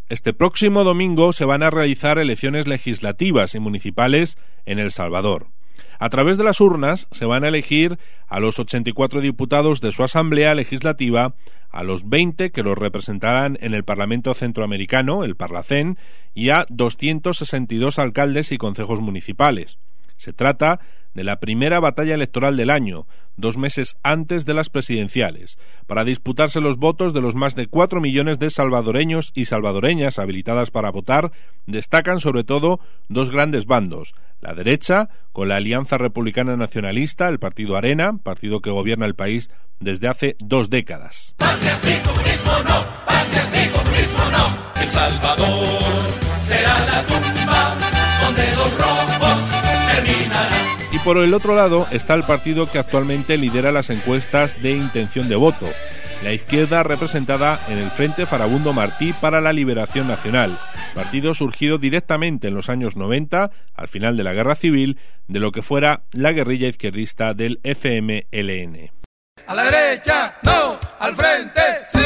Este próximo domingo se van a realizar elecciones legislativas y municipales en El Salvador. A través de las urnas se van a elegir a los 84 diputados de su Asamblea Legislativa, a los 20 que los representarán en el Parlamento Centroamericano, el Parlacén, y a 262 alcaldes y concejos municipales. Se trata de la primera batalla electoral del año, 2 meses antes de las presidenciales, para disputarse los votos de los más de 4 millones de salvadoreños y salvadoreñas habilitadas para votar. Destacan sobre todo 2 grandes bandos: la derecha, con la Alianza Republicana Nacionalista, el partido Arena, partido que gobierna el país desde hace 2 décadas. Patria sí, comunismo no, patria sí, comunismo no. El Salvador será la tumba donde los rombos terminarán. Y por el otro lado está el partido que actualmente lidera las encuestas de intención de voto, la izquierda representada en el Frente Farabundo Martí para la Liberación Nacional, partido surgido directamente en los años 90, al final de la Guerra Civil, de lo que fuera la guerrilla izquierdista del FMLN. A la derecha, no, al frente, sí.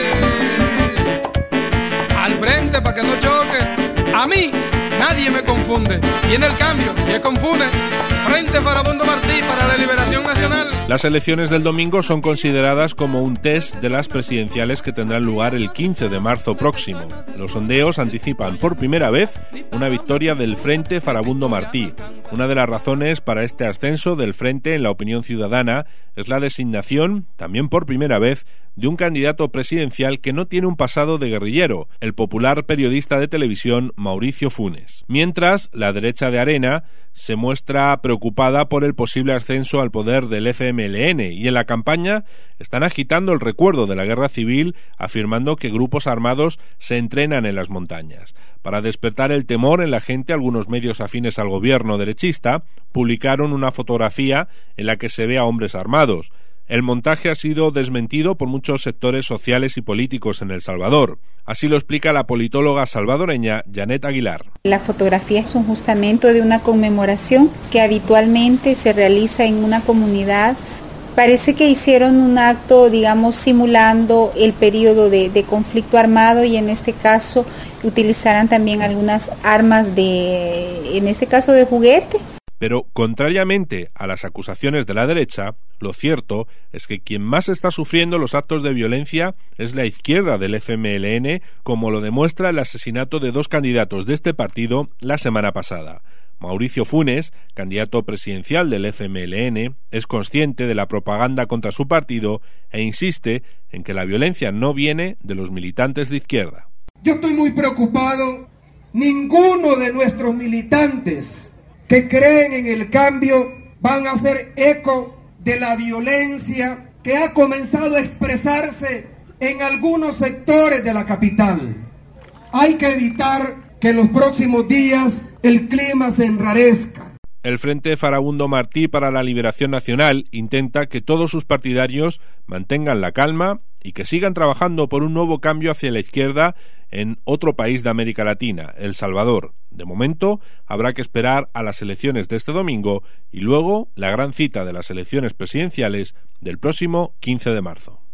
Al frente para que no choque. A mí nadie me confunde. Viene el cambio, ¿qué confunde? Frente Farabundo Martí para la Liberación Nacional. Las elecciones del domingo son consideradas como un test de las presidenciales que tendrán lugar el 15 de marzo próximo. Los sondeos anticipan por primera vez una victoria del Frente Farabundo Martí. Una de las razones para este ascenso del Frente en la opinión ciudadana es la designación, también por primera vez, de un candidato presidencial que no tiene un pasado de guerrillero, el popular periodista de televisión Mauricio Funes. Mientras, la derecha de Arena se muestra preocupada por el posible ascenso al poder del FMLN y en la campaña están agitando el recuerdo de la guerra civil, afirmando que grupos armados se entrenan en las montañas. Para despertar el temor en la gente, algunos medios afines al gobierno derechista publicaron una fotografía en la que se ve a hombres armados. El montaje ha sido desmentido por muchos sectores sociales y políticos en El Salvador. Así lo explica la politóloga salvadoreña Janet Aguilar. La fotografía es un justamento de una conmemoración que habitualmente se realiza en una comunidad. Parece que hicieron un acto, digamos, simulando el periodo de conflicto armado y en este caso utilizarán también algunas armas en este caso de juguete. Pero, contrariamente a las acusaciones de la derecha, lo cierto es que quien más está sufriendo los actos de violencia es la izquierda del FMLN, como lo demuestra el asesinato de 2 candidatos de este partido la semana pasada. Mauricio Funes, candidato presidencial del FMLN, es consciente de la propaganda contra su partido e insiste en que la violencia no viene de los militantes de izquierda. Yo estoy muy preocupado. Ninguno de nuestros militantes que creen en el cambio van a hacer eco de la violencia que ha comenzado a expresarse en algunos sectores de la capital. Hay que evitar que en los próximos días el clima se enrarezca. El Frente Farabundo Martí para la Liberación Nacional intenta que todos sus partidarios mantengan la calma y que sigan trabajando por un nuevo cambio hacia la izquierda en otro país de América Latina, El Salvador. De momento, habrá que esperar a las elecciones de este domingo y luego la gran cita de las elecciones presidenciales del próximo 15 de marzo.